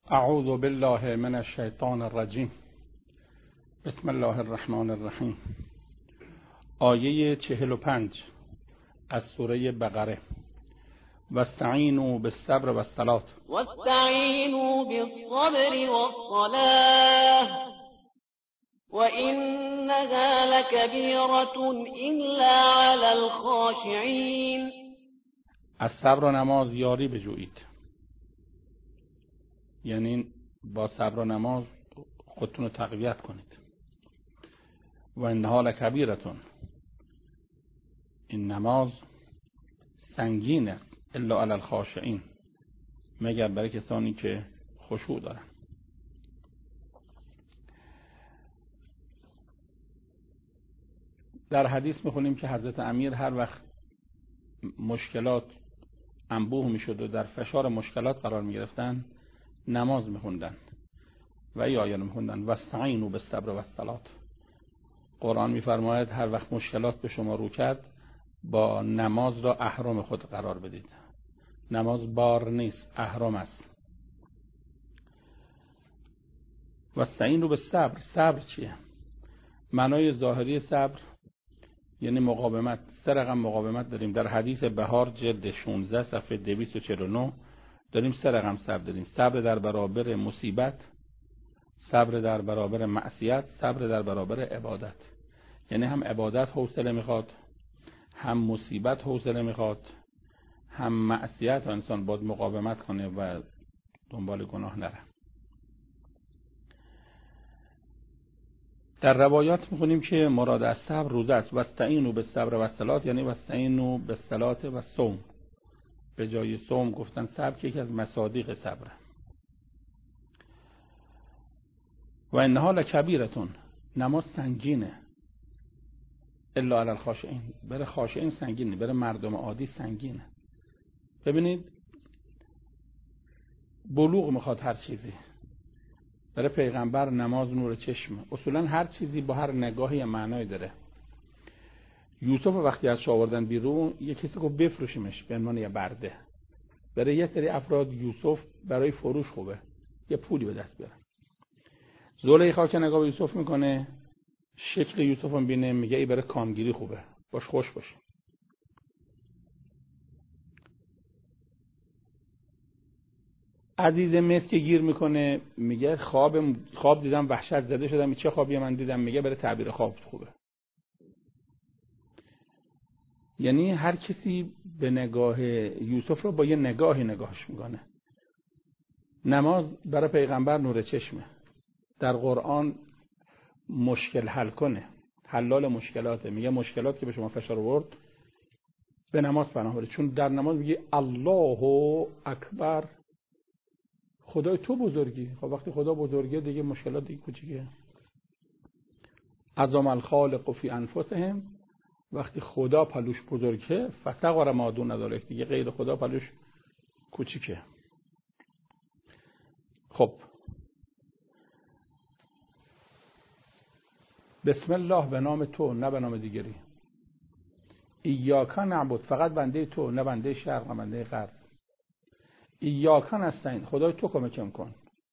اعوذ بالله من الشیطان الرجیم. بسم الله الرحمن الرحیم. آیه 45 از سوره بقره. واستعینوا بالصبر والصلاة. واستعینوا بالصبر والصلاة وإنها لكبيرة إلا على الخاشعين. از صبر و نماز یاری بجویید، یعنی با صبر و نماز خودتون رو تقویت کنید. و انها لکبیرتون، این نماز سنگین است، الا علی الخاشعین، مگر برای کسانی که خشوع دارن. در حدیث میخونیم که حضرت امیر هر وقت مشکلات انبوه میشد و در فشار مشکلات قرار میگرفتن نماز میخوندن و این آیه رو میخوندن واستعینوا بالصبر والصلاة. قرآن میفرماید هر وقت مشکلات به شما رو کرد با نماز را اهرم خود قرار بدید. نماز بار نیست، اهرم است. واستعینوا بالصبر. صبر چیه؟ معنای ظاهری صبر یعنی مقاومت. 3 رقم مقاومت داریم در حدیث بهار جلد 16 صفحه 249. داریم 3 رقم صبر داریم: صبر در برابر مصیبت، صبر در برابر معصیت، صبر در برابر عبادت. یعنی هم عبادت حوصله میخواد، هم مصیبت حوصله میخواد، هم معصیت و انسان باید مقاومت کنه و دنبال گناه نره. در روایات میخونیم که مراد از صبر روزه است. واستعینوا بالصبر والصلاة، یعنی واستعینوا بالصلاة والصوم. به جای صوم گفتن صبر که یکی از مصادیق صبره. و انها لکبیرتون، نماز سنگینه، الا علی الخاشعین، برای خاشعین سنگینه، برای مردم عادی سنگینه. ببینید بلوغ میخواد هر چیزی. برای پیغمبر نماز نور چشمه. اصولا هر چیزی با هر نگاهی معنایی داره. یوسف وقتی از آوردن بیرون یه کسی گفت بفروشیمش به عنوان یه برده. برای یه سری افراد یوسف برای فروش خوبه، یه پولی به دست بیاره. زلیخا که نگاه به یوسف میکنه، شکل یوسف رو میبینه، میگه ای برای کامگیری خوبه، باش خوش باشه. عزیز مصر که گیر میکنه میگه خواب دیدم وحشت زده شدم. چه خوابی من دیدم؟ میگه برای تعبیر خواب خوبه. یعنی هر کسی به نگاه یوسف رو با یه نگاهی نگاهش میکنه. نماز برای پیغمبر نور چشمه. در قرآن مشکل حل کنه، حلال مشکلاته. میگه مشکلات که به شما فشار آورد به نماز پناه برید. چون در نماز میگه الله اکبر، خدای تو بزرگی. خب وقتی خدا بزرگه دیگه مشکلات دیگه کوچیکه. عظم الخالق فی انفسهم، وقتی خدا پلوش بزرگه فصغر ما دون ذلک، دیگه غیر خدا پلوش کوچیکه. خب بسم الله، به نام تو نه به نام دیگری. ایاک نعبد، فقط بنده تو، نه بنده شرق نه بنده غرب. ایاک نستعین، خدای تو کمکم کن.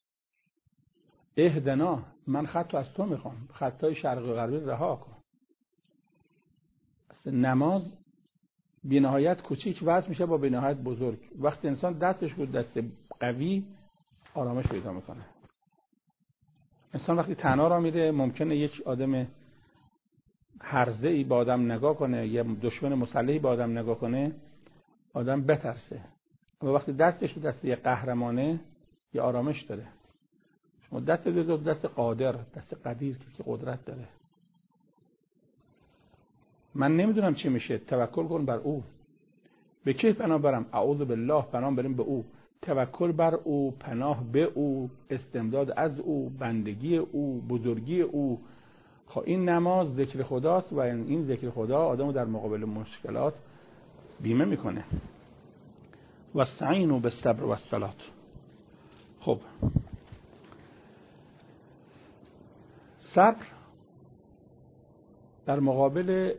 اهدنا، من خطو از تو میخوام، خطای شرق و غربی رها کن. نماز بی‌نهایت کوچیک وصل میشه با بی‌نهایت بزرگ. وقتی انسان دستش بود دست قوی، آرامش پیدا میکنه. انسان وقتی تنها را میره ممکنه یک آدم هرزه‌ای با آدم نگاه کنه، یا دشمن مسلحی با آدم نگاه کنه، آدم بترسه. اما وقتی دستش دست یه قهرمانه، یه آرامش داره. شما دست دست قادر، دست قدیر، کسی قدرت داره. من نمیدونم چی میشه، توکل کن بر او. به کی پناه برم؟ اعوذ بالله، پناه بریم به او. توکل بر او، پناه به او، استمداد از او، بندگی او، بزرگی او. خب این نماز ذکر خداست و این ذکر خدا آدمو در مقابل مشکلات بیمه میکنه. واستعینوا بالصبر والصلاة. خب صبر در مقابل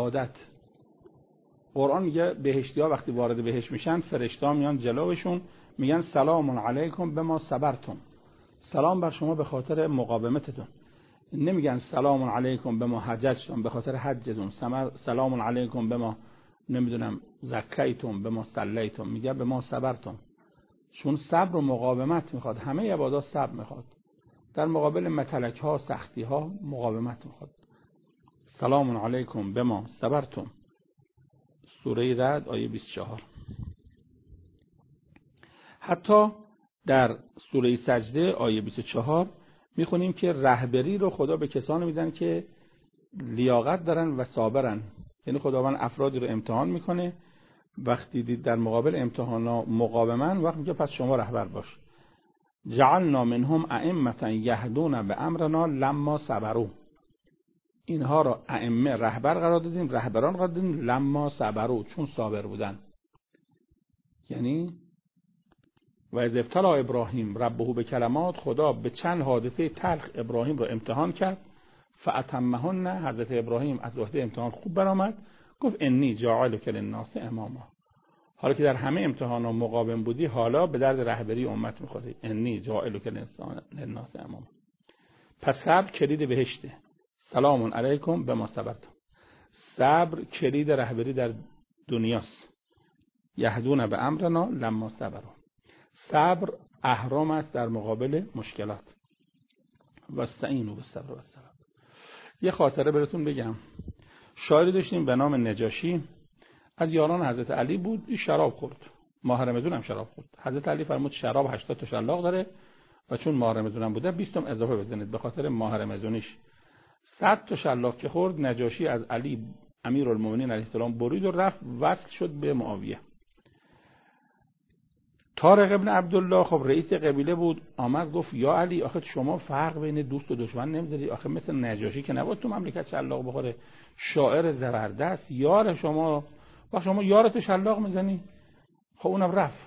عبادت. قرآن میگه بهشتی ها وقتی وارد بهشت میشن فرشته ها میان جلوشون میگن سلام علیکم بما صبرتم، سلام بر شما به خاطر مقاومتتون. نمیگن سلام علیکم بما حججتم، به خاطر حجتون. سلام علیکم بما نمیدونم زکیتم، بما صلیتم. میگه بما صبرتم، چون صبر و مقاومت میخواد. همه عبادات صبر میخواد. در مقابل متلک ها، سختی ها مقاومت میخواد. سلام علیکم بما صبرتم. سوره رعد آیه 24. حتی در سوره سجده آیه 24 میخونیم که رهبری رو خدا به کسانی میدن که لیاقت دارن و صابرن. یعنی خداوند افرادی رو امتحان میکنه، وقتی دید در مقابل امتحانا مقاومن، وقت میگه پس شما رهبر باش. جعلنا منهم ائمة یهدون بامرنا لما صبروا. اینها را ائمه، رهبر قرار دادیم، رهبران قرار دادیم لما صبروا، چون صابر بودن. یعنی و اذ ابتلی ابراهیم ربه به کلمات، خدا به چند حادثه تلخ ابراهیم رو امتحان کرد. فاتمهن، حضرت ابراهیم از عهده امتحان خوب برآمد، گفت انی جاعلک للناس اماما. حالا که در همه امتحانا مقاوم بودی، حالا به درد رهبری امت میخوری. انی جاعلک للناس اماما. پس صبر کلید بهشته. سلام علیکم بما صبرتم. صبر کلید رهبری در دنیاست. یهدون به امرنا لما صبروا. صبر اهرام است در مقابل مشکلات. واستعینوا بالصبر والصلاة. یه خاطره براتون بگم. شاعری داشتیم به نام نجاشی، از یاران حضرت علی بود. این شراب خورد، ماه رمضان هم شراب خورد. حضرت علی فرمود شراب 80 تا شلاق داره و چون ماه رمضان هم بوده 20 تا اضافه بزنید، به خاطر ماه رمضانیش 100 تا شلاق که خورد. نجاشی از علی امیرالمومنین علیه السلام برید و رفت وصل شد به معاویه. طارق ابن عبدالله خب رئیس قبیله بود، آمد گفت یا علی آخه شما فرق بین دوست و دشمن نمیذاری؟ آخه مثل نجاشی که نبود تو مملکت شلاق بخوره، شاعر زبردست یار شما، با شما یارت شلاق میزنی؟ خب اونم رفت،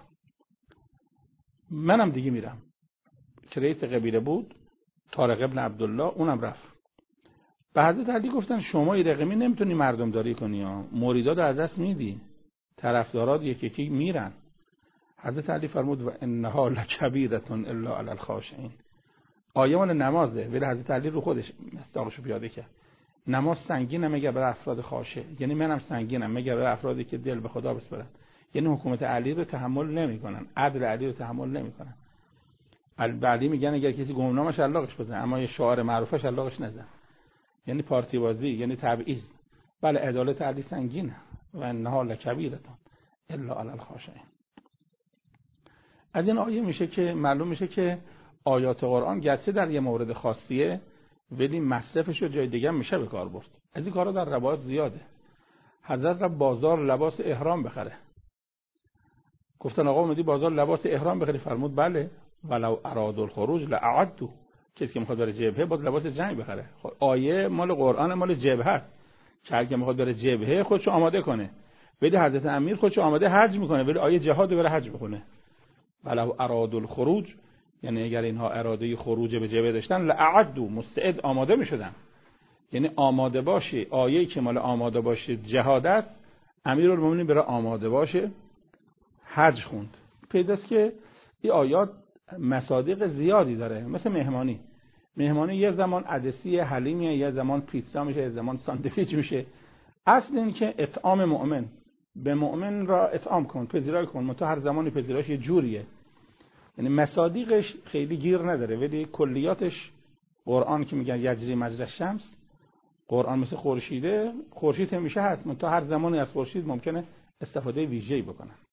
منم دیگه میرم. که رئیس قبیله بود طارق ابن عبدالله، اونم رفت. به حضرت علی گفتن شما این رقمی نمیتونی مردم داری کنی ها، مریدات از دست میدی، طرفدارات یکی یکی میرن. حضرت علی فرمود و انها لکبیرة الا علی الخاشعین. آیه مال نمازه، ولی حضرت علی رو خودش مصداقشو پیاده کرد. نماز سنگینه مگر برای افراد خاشع، یعنی منم سنگینم مگر برای افرادی که دل به خدا بسپرن. یعنی حکومت علی رو تحمل نمیکنن، عدل علی رو تحمل نمیکنن. بعدی میگن اگر کسی گمنامه شلاقش بزنه، اما یه شعار معروفه شلاقش نزن. یعنی پارتی بازی، یعنی تبعیض. بله عدالت علی سنگینه. و انها لکبیرة الا علی الخاشعین. از این آیه میشه که معلوم میشه که آیات قرآن گرچه در یه مورد خاصیه، ولی مصرفش رو جای دیگه میشه به کار برد. از این کارا در روایات زیاده. حضرت را بازار لباس احرام بخره. گفتن آقا اومدی بازار لباس احرام بخری؟ فرمود بله. ولو ارادوا الخروج لاعدوا. کسی که میخواد بره جبهه باید لباس جنگ بخره. خب آیه مال قرآن، مال جبهه است. هر کی میخواد بره جبهه خودشو آماده کنه. ولی حضرت امیر خودشو آماده حج میکنه، ولی آیه جهاد رو بره حج بکنه. ولو ارادوا الخروج، یعنی اگر اینها اراده خروج به جبهه داشتن لاعدوا، مستعد آماده میشدن. یعنی آماده باشه. آیه‌ای که مال آماده باشه جهاد است، امیرالمومنین برای آماده باشه حج خوند. پیداست که این آیات مصادیق زیادی داره. مثل مهمانی یه زمان عدسی حلیمیه، یه زمان پیتزا میشه، یه زمان ساندویچ میشه. اصل این که اطعام مؤمن، به مؤمن را اطعام کن، پذیرایی کن. تو هر زمانی پذیرایش یه جوریه. یعنی مصادیقش خیلی گیر نداره، ولی کلیاتش قرآن که میگن یجری مجری الشمس، قرآن مثل خورشید میشه هست. تو هر زمانی از خورشید ممکنه استفاده ویژه‌ای بکنن.